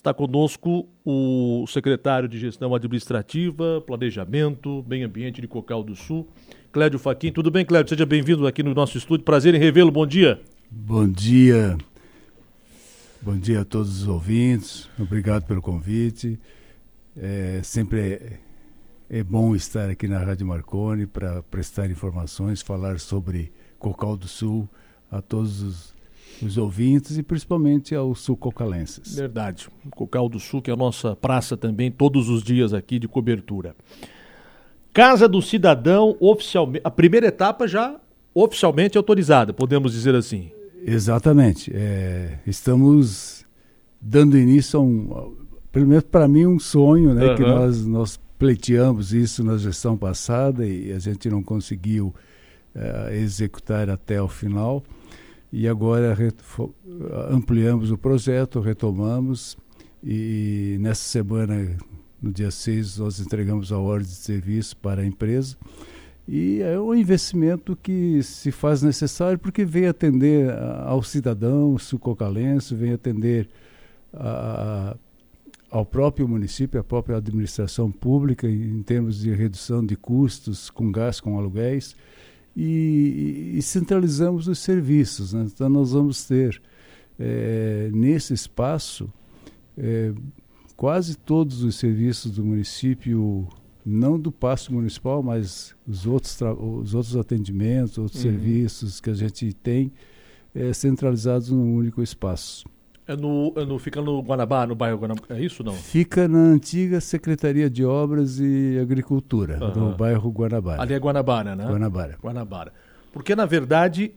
Está conosco o secretário de Gestão Administrativa, Planejamento, Meio Ambiente de Cocal do Sul, Clédio Fachin. Tudo bem, Clédio? Seja bem-vindo aqui no nosso estúdio. Prazer em revê-lo. Bom dia. Bom dia. Bom dia a todos os ouvintes. Obrigado pelo convite. Sempre é bom estar aqui na Rádio Marconi para prestar informações, falar sobre Cocal do Sul a todos os ouvintes e principalmente aos sul-cocalenses. Verdade. Cocal do Sul, que é a nossa praça também, todos os dias aqui de cobertura. Casa do Cidadão, oficialmente, a primeira etapa já oficialmente autorizada, podemos dizer assim. Exatamente. Estamos dando início a pelo menos para mim, um sonho, né? Uhum. Que nós pleiteamos isso na gestão passada e a gente não conseguiu executar até o final. E agora ampliamos o projeto, retomamos e nessa semana, no dia 6, nós entregamos a ordem de serviço para a empresa. E é um investimento que se faz necessário porque vem atender ao cidadão sul-cocalense, vem atender ao próprio município, à própria administração pública em termos de redução de custos com gás, com aluguéis. E centralizamos os serviços, né? Então nós vamos ter nesse espaço quase todos os serviços do município, não do pasto municipal, mas os outros atendimentos, outros serviços que a gente tem centralizados num único espaço. Fica no Guanabara, no bairro Guanabara, é isso ou não? Fica na antiga Secretaria de Obras e Agricultura, no bairro Guanabara. Ali é Guanabara, né? Guanabara. Porque, na verdade,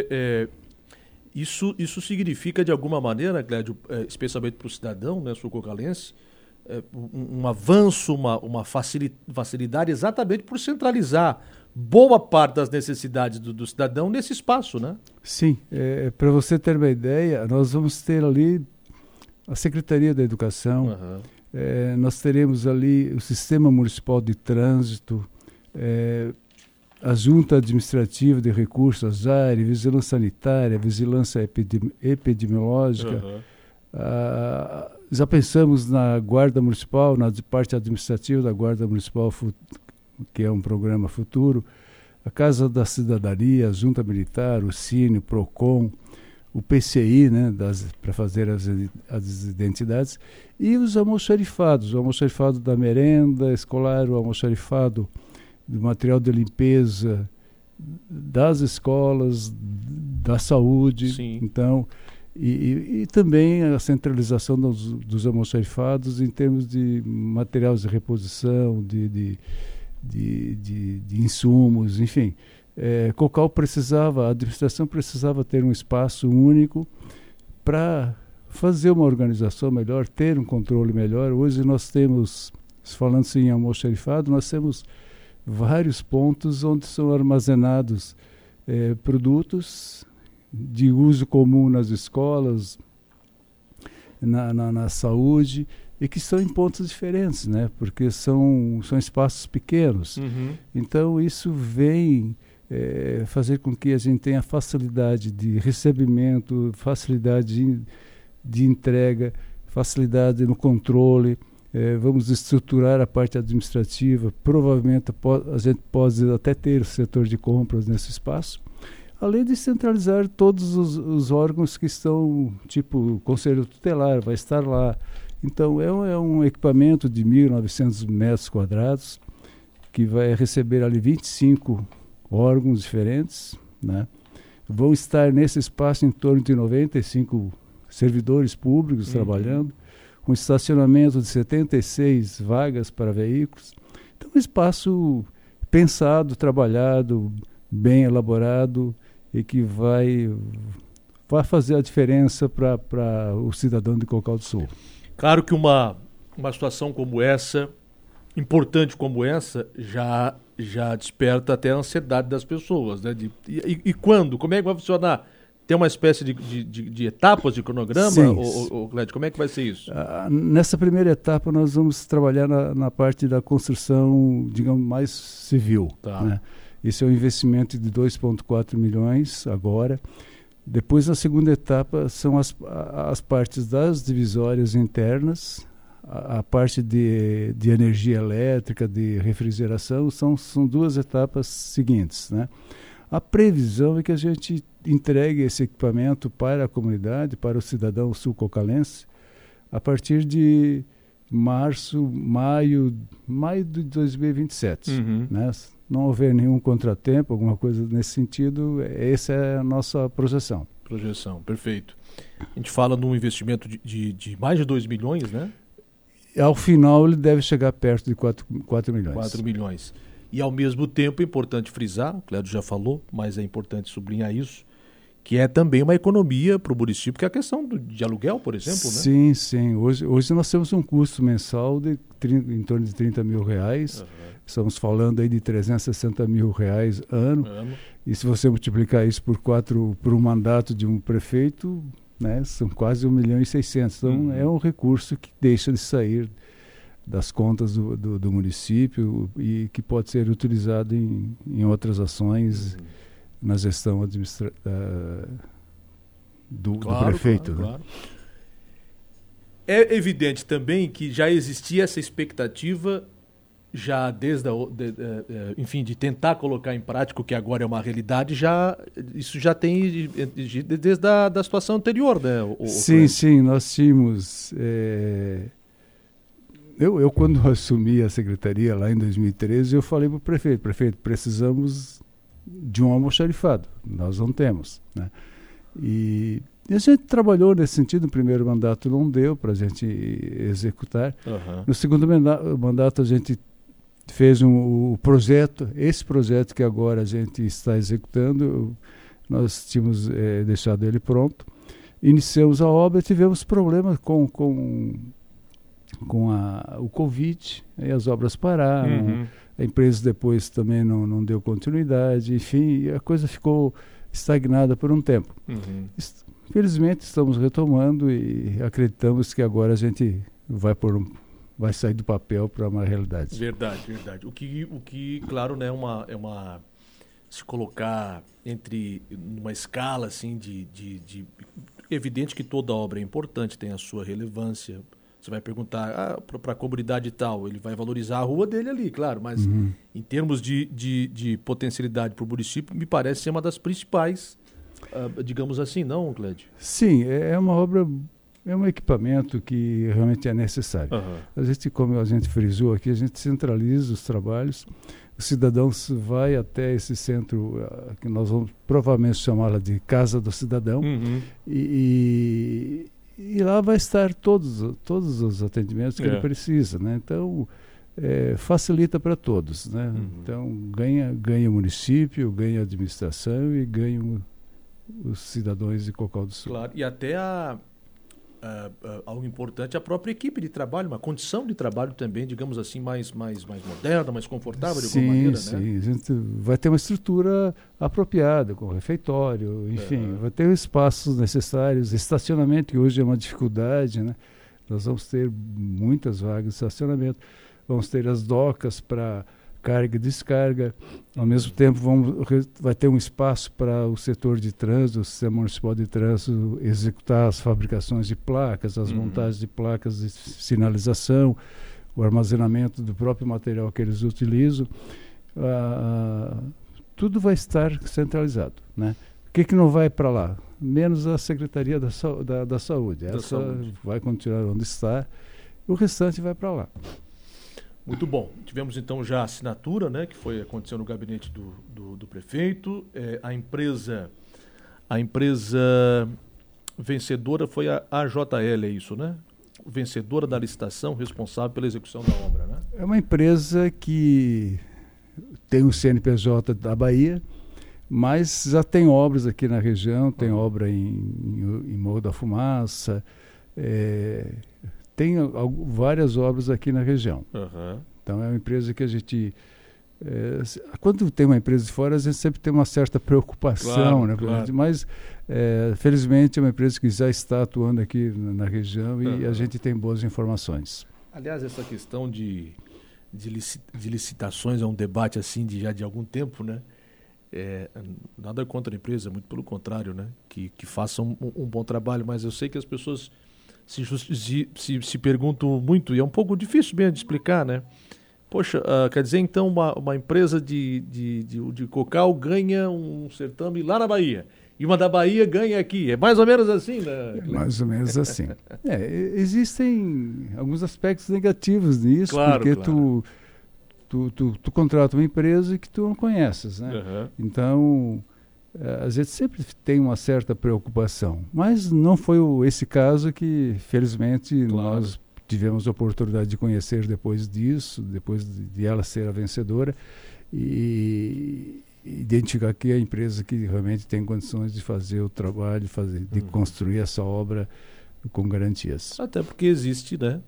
isso significa, de alguma maneira, Clédio, especialmente para o cidadão, né, sul-cocalense, um avanço, uma facilidade exatamente por centralizar boa parte das necessidades do cidadão nesse espaço, né? Sim, para você ter uma ideia, nós vamos ter ali a Secretaria da Educação, nós teremos ali o Sistema Municipal de Trânsito, a Junta Administrativa de Recursos, a JARE, Vigilância Sanitária, Vigilância Epidemiológica. Já pensamos na Guarda Municipal, na parte administrativa da Guarda Municipal, que é um programa futuro, a Casa da Cidadania, a Junta Militar, o Cine, o PROCON, o PCI, né, para fazer as identidades, e os almoxarifados, o almoxarifado da merenda escolar, o almoxarifado do material de limpeza das escolas, da saúde. Sim. Então, e também a centralização dos almoxarifados em termos de materiais de reposição, de insumos, enfim. Cocal a administração precisava ter um espaço único para fazer uma organização melhor, ter um controle melhor. Hoje nós temos, falando assim em almoxarifado, nós temos vários pontos onde são armazenados produtos de uso comum nas escolas, na saúde, e que estão em pontos diferentes, né? Porque são espaços pequenos. Então isso vem fazer com que a gente tenha facilidade de recebimento, facilidade de entrega, facilidade no controle. Vamos estruturar a parte administrativa, provavelmente a gente pode até ter o setor de compras nesse espaço, além de centralizar todos os órgãos que estão, tipo o Conselho Tutelar vai estar lá. Então, é um equipamento de 1.900 metros quadrados que vai receber ali 25 órgãos diferentes, né? Vão estar nesse espaço em torno de 95 servidores públicos trabalhando, com estacionamento de 76 vagas para veículos. Então, um espaço pensado, trabalhado, bem elaborado e que vai fazer a diferença para o cidadão de Cocal do Sul. Claro que uma situação como essa, importante como essa, já desperta até a ansiedade das pessoas, né? E quando? Como é que vai funcionar? Tem uma espécie de etapas de cronograma, Clédio? Como é que vai ser isso? Nessa primeira etapa nós vamos trabalhar na parte da construção, digamos, mais civil. Tá. Né? Esse é um investimento de 2,4 milhões agora. Depois, na segunda etapa, são as partes das divisórias internas, a parte de energia elétrica, de refrigeração, são 2 etapas seguintes, né? A previsão é que a gente entregue esse equipamento para a comunidade, para o cidadão sul-cocalense, a partir de maio de 2027. Né? Se não houver nenhum contratempo, alguma coisa nesse sentido, essa é a nossa projeção. Projeção, perfeito. A gente fala num investimento de mais de 2 milhões, né? Ao final, ele deve chegar perto de 4 milhões. 4 milhões. E, ao mesmo tempo, é importante frisar, o Clédio já falou, mas é importante sublinhar isso, que é também uma economia para o município, que é a questão de aluguel, por exemplo, né? Sim, sim. Hoje nós temos um custo mensal em torno de R$30 mil. Estamos falando aí de R$360 mil ano. E se você multiplicar isso por um mandato de um prefeito, né, são quase 1.600.000. Então, é um recurso que deixa de sair das contas do município e que pode ser utilizado em outras ações na gestão do prefeito. Claro, claro. É evidente também que já existia essa expectativa já enfim, de tentar colocar em prática o que agora é uma realidade, isso já tem desde a situação anterior, né? Sim, nós tínhamos... Eu, quando assumi a secretaria lá em 2013, eu falei para o prefeito, precisamos de um almoxarifado, nós não temos, né? E a gente trabalhou nesse sentido. No primeiro mandato não deu para a gente executar. No segundo mandato a gente fez o projeto, esse projeto que agora a gente está executando, nós tínhamos deixado ele pronto, iniciamos a obra e tivemos problemas com o Covid, aí as obras pararam, a empresa depois também não deu continuidade, enfim, a coisa ficou estagnada por um tempo. Felizmente estamos retomando e acreditamos que agora a gente vai sair do papel para uma realidade. Verdade. O que claro, né, se colocar numa escala assim evidente que toda obra é importante, tem a sua relevância. Você vai perguntar para a comunidade e tal, ele vai valorizar a rua dele ali, claro, mas em termos de potencialidade para o município, me parece ser uma das principais, digamos assim, não, Clédio? Sim, é uma obra, é um equipamento que realmente é necessário. A gente, como a gente frisou aqui, a gente centraliza os trabalhos, o cidadão vai até esse centro, que nós vamos provavelmente chamá-la de Casa do Cidadão, e lá vai estar todos os atendimentos que ele precisa, né? Então, facilita para todos, né? Então, ganha o município, ganha a administração e ganha os cidadãos de Cocal do Sul. Claro, e até algo importante, a própria equipe de trabalho, uma condição de trabalho também, digamos assim, mais moderna, mais confortável de alguma maneira, sim, né? A gente vai ter uma estrutura apropriada, com refeitório, enfim, vai ter os espaços necessários, estacionamento, que hoje é uma dificuldade, né? Nós vamos ter muitas vagas de estacionamento, vamos ter as docas para carga e descarga, ao mesmo tempo vai ter um espaço para o setor de trânsito, o Sistema Municipal de Trânsito, executar as fabricações de placas, as montagens de placas de sinalização, o armazenamento do próprio material que eles utilizam, tudo vai estar centralizado, né? O que não vai para lá? Menos a Secretaria da Saúde. Essa vai continuar onde está, o restante vai para lá. Muito bom. Tivemos então já a assinatura, né, que aconteceu no gabinete do prefeito. A empresa vencedora foi a AJL, é isso, né? Vencedora da licitação, responsável pela execução da obra, né? É uma empresa que tem o CNPJ da Bahia, mas já tem obras aqui na região, tem obra em Morro da Fumaça, tem várias obras aqui na região. Então é uma empresa que a gente... quando tem uma empresa de fora, a gente sempre tem uma certa preocupação, né? Claro. Mas felizmente é uma empresa que já está atuando aqui na região e a gente tem boas informações. Aliás, essa questão de licitações é um debate assim já de algum tempo, né? nada contra a empresa, muito pelo contrário, né? Que façam um bom trabalho, mas eu sei que as pessoas se perguntam muito, e é um pouco difícil mesmo de explicar, né? Poxa, quer dizer, então, uma empresa de cocal ganha um certame lá na Bahia, e uma da Bahia ganha aqui. É mais ou menos assim, né? É mais ou menos assim. Existem alguns aspectos negativos nisso, claro, porque claro. Tu contrata uma empresa que tu não conheces, né? Uhum. Então, a gente sempre tem uma certa preocupação. Mas não foi esse caso que, felizmente, claro, nós tivemos a oportunidade de conhecer depois disso, depois de ela ser a vencedora, e identificar que é a empresa que realmente tem condições de fazer o trabalho, de construir essa obra com garantias. Até porque existe, né?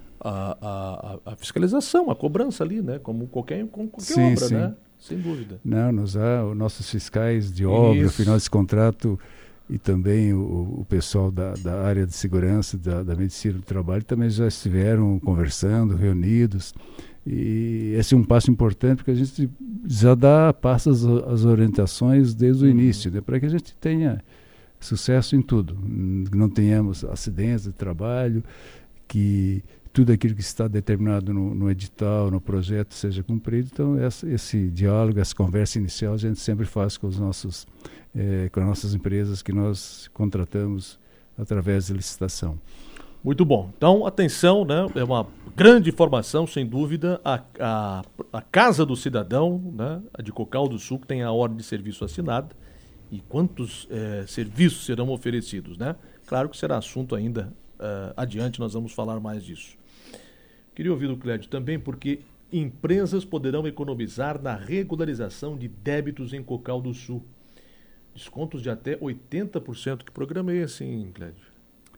A fiscalização, a cobrança ali, né? Como qualquer sim, obra, sim, né? Sem dúvida. Não, os nossos fiscais de obra, final desse contrato, e também o pessoal da área de segurança, da medicina do trabalho, também já estiveram conversando, reunidos. E esse é um passo importante, porque a gente já passa as orientações desde o início, né? Para que a gente tenha sucesso em tudo. Não tenhamos acidentes de trabalho, que tudo aquilo que está determinado no edital, no projeto, seja cumprido. Então, esse diálogo, essa conversa inicial, a gente sempre faz com com as nossas empresas que nós contratamos através de licitação. Muito bom. Então, atenção, né? É uma grande informação, sem dúvida. A Casa do Cidadão, né? A de Cocal do Sul, que tem a ordem de serviço assinada. E quantos serviços serão oferecidos, né? Claro que será assunto ainda adiante, nós vamos falar mais disso. Queria ouvir do Clédio também, porque empresas poderão economizar na regularização de débitos em Cocal do Sul. Descontos de até 80%. Que programa é esse, hein, Clédio?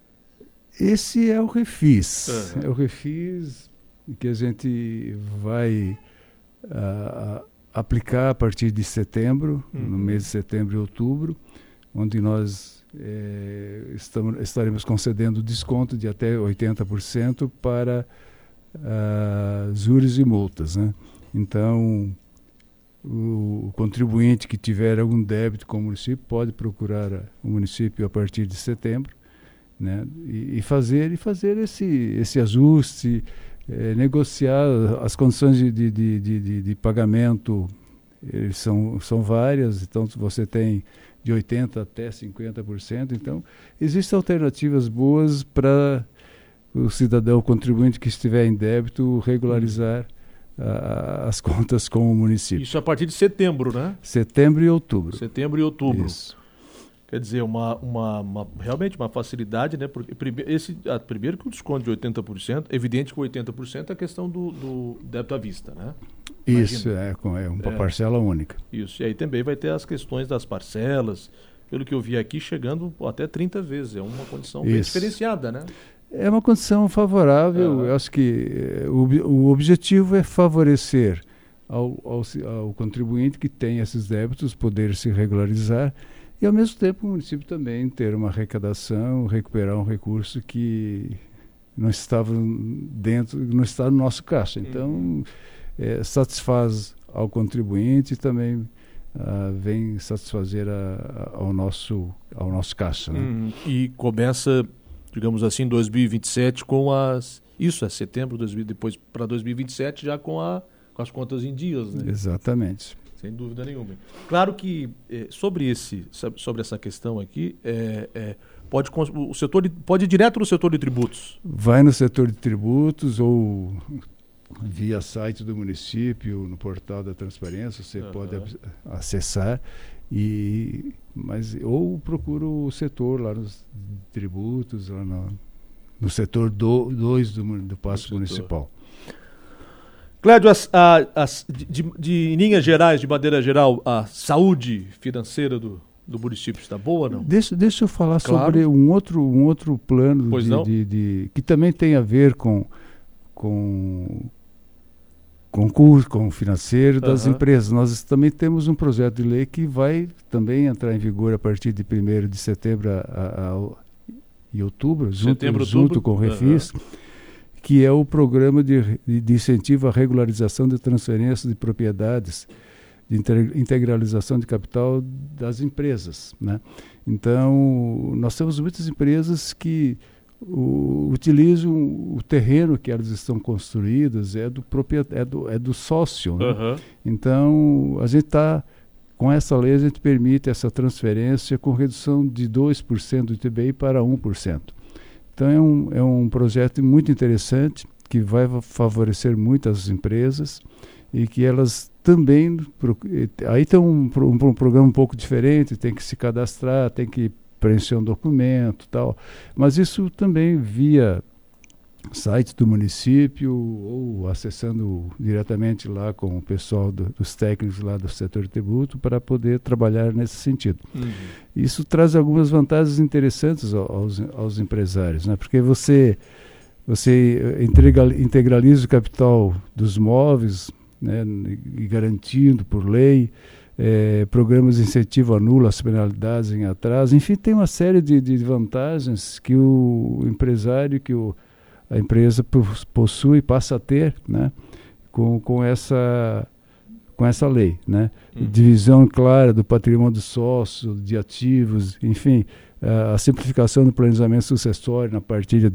Esse é o Refis. Uhum. É o Refis que a gente vai aplicar a partir de setembro, no mês de setembro e outubro, onde nós estaremos concedendo desconto de até 80% para juros e multas, né? Então, o contribuinte que tiver algum débito com o município pode procurar o município a partir de setembro, né? E fazer esse ajuste, negociar as condições de pagamento. São várias, então você tem de 80% até 50%. Então, existem alternativas boas para o cidadão, o contribuinte que estiver em débito, regularizar as contas com o município. Isso a partir de setembro, né? Setembro e outubro. Setembro e outubro. Isso. Quer dizer, realmente uma facilidade, né? Porque primeiro que o desconto de 80%, evidente que o 80% é a questão do débito à vista, né? Isso, uma parcela única. Isso, e aí também vai ter as questões das parcelas, pelo que eu vi aqui, chegando até 30 vezes. É uma condição bem diferenciada, né? É uma condição favorável. Eu acho que o objetivo é favorecer ao contribuinte que tem esses débitos poder se regularizar e, ao mesmo tempo, o município também ter uma arrecadação, recuperar um recurso que não estava não está no nosso caixa. Então, satisfaz ao contribuinte e também vem satisfazer ao nosso caixa, né? E começa, digamos assim, 2027 com isso é setembro, depois para 2027 já com as contas em dias, né? Exatamente. Sem dúvida nenhuma. Claro que sobre essa questão aqui, o setor pode ir direto no setor de tributos. Vai no setor de tributos ou via site do município, no portal da transparência, você pode acessar, ou procura o setor lá nos tributos, lá no setor 2 do Paço Municipal. Clédio, de linhas gerais, de maneira geral, a saúde financeira do município está boa ou não? Deixa eu falar sobre um outro plano que também tem a ver com o financeiro das empresas. Nós também temos um projeto de lei que vai também entrar em vigor a partir de 1º de setembro e outubro, junto com o Refis, que é o programa de incentivo à regularização de transferência de propriedades integralização de capital das empresas, né? Então, nós temos muitas empresas que utilizam o terreno que elas estão construídas, é do sócio, né? Uhum. Então, a gente está, com essa lei, a gente permite essa transferência com redução de 2% do ITBI para 1%. Então, é um projeto muito interessante, que vai favorecer muitas empresas e que elas também... Aí tem um programa um pouco diferente, tem que se cadastrar, tem que preencher um documento, tal, mas isso também via site do município ou acessando diretamente lá com o pessoal dos técnicos lá do setor de tributo para poder trabalhar nesse sentido. Uhum. Isso traz algumas vantagens interessantes aos empresários, né? Porque você integraliza o capital dos móveis, né, e garantindo por lei, programas de incentivo anula as penalidades em atraso, enfim, tem uma série de vantagens que o empresário, a empresa possui, passa a ter, né, com essa lei, né? Divisão clara do patrimônio do sócio, de ativos, enfim, a simplificação do planejamento sucessório na partilha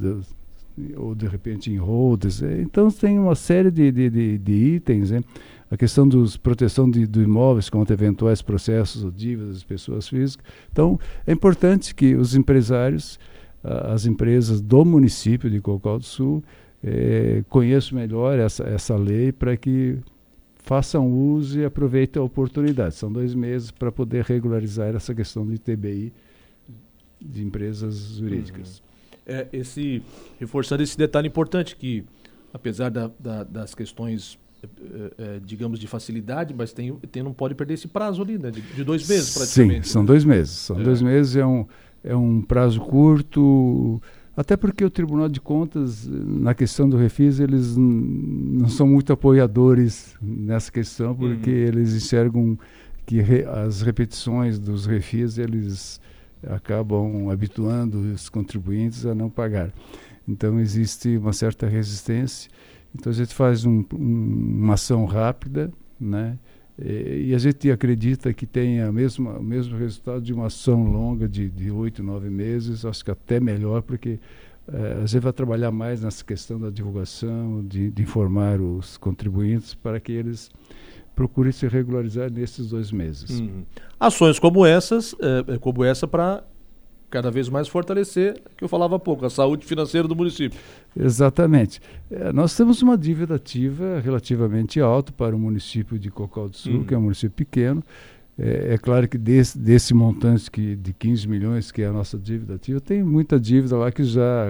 ou de repente em holders. Então tem uma série de itens, né? A questão da proteção do imóveis contra eventuais processos ou dívidas das pessoas físicas. Então é importante que os empresários, as empresas do município de Cocal do Sul, conheçam melhor essa lei para que façam uso e aproveitem a oportunidade. São 2 meses para poder regularizar essa questão do ITBI de empresas jurídicas. Reforçando esse detalhe importante que, apesar das questões, digamos, de facilidade, mas não pode perder esse prazo ali, né? De 2 meses praticamente. Sim, são 2 meses. São 2 meses, é um prazo curto, até porque o Tribunal de Contas, na questão do refis, eles não são muito apoiadores nessa questão, porque eles enxergam que as repetições dos refis, eles acabam habituando os contribuintes a não pagar. Então existe uma certa resistência. Então a gente faz uma ação rápida, né? E a gente acredita que tenha o mesmo resultado de uma ação longa de 8, 9 meses, acho que até melhor, porque a gente vai trabalhar mais nessa questão da divulgação, de informar os contribuintes para que eles procurem se regularizar nesses 2 meses. Ações como essa para cada vez mais fortalecer, que eu falava há pouco, a saúde financeira do município. Exatamente. Nós temos uma dívida ativa relativamente alta para o município de Cocal do Sul, que é um município pequeno. É claro que desse montante de 15 milhões, que é a nossa dívida ativa, tem muita dívida lá que já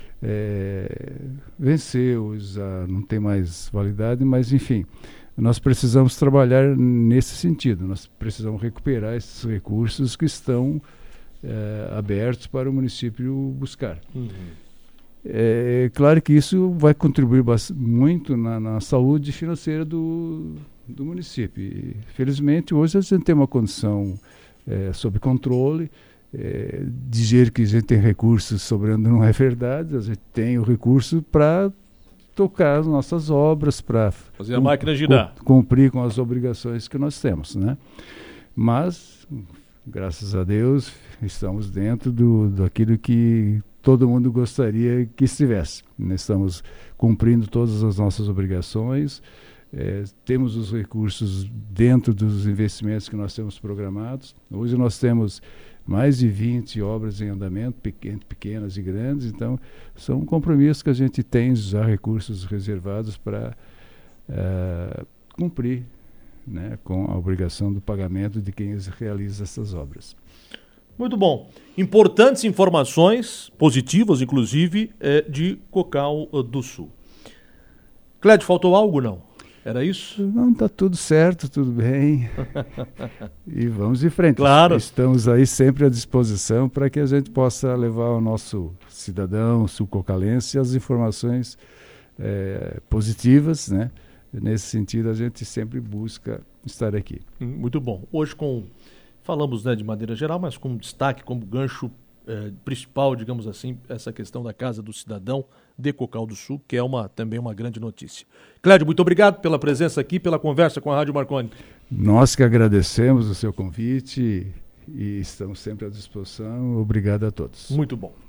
venceu, já não tem mais validade, mas enfim, nós precisamos trabalhar nesse sentido. Nós precisamos recuperar esses recursos que estão abertos para o município buscar. É claro que isso vai contribuir muito na saúde financeira do município. E, felizmente, hoje a gente tem uma condição sob controle. Dizer que a gente tem recursos sobrando não é verdade. A gente tem o recurso para tocar as nossas obras, para fazer a máquina girar, cumprir com as obrigações que nós temos, né? Mas, graças a Deus, estamos dentro daquilo que todo mundo gostaria que estivesse. Estamos cumprindo todas as nossas obrigações, temos os recursos dentro dos investimentos que nós temos programados. Hoje nós temos mais de 20 obras em andamento, pequenas e grandes, então são compromissos que a gente tem já recursos reservados para cumprir, né, com a obrigação do pagamento de quem realiza essas obras. Muito bom. Importantes informações, positivas inclusive, de Cocal do Sul. Clédio, faltou algo, não? Era isso? Não, está tudo certo, tudo bem. E vamos em frente. Claro. Estamos aí sempre à disposição para que a gente possa levar ao nosso cidadão sul-cocalense as informações positivas, né? Nesse sentido, a gente sempre busca estar aqui. Muito bom. Hoje falamos, né, de maneira geral, mas com destaque, como gancho principal, digamos assim, essa questão da Casa do Cidadão de Cocal do Sul, que é também uma grande notícia. Clédio, muito obrigado pela presença aqui, pela conversa com a Rádio Marconi. Nós que agradecemos o seu convite e estamos sempre à disposição. Obrigado a todos. Muito bom.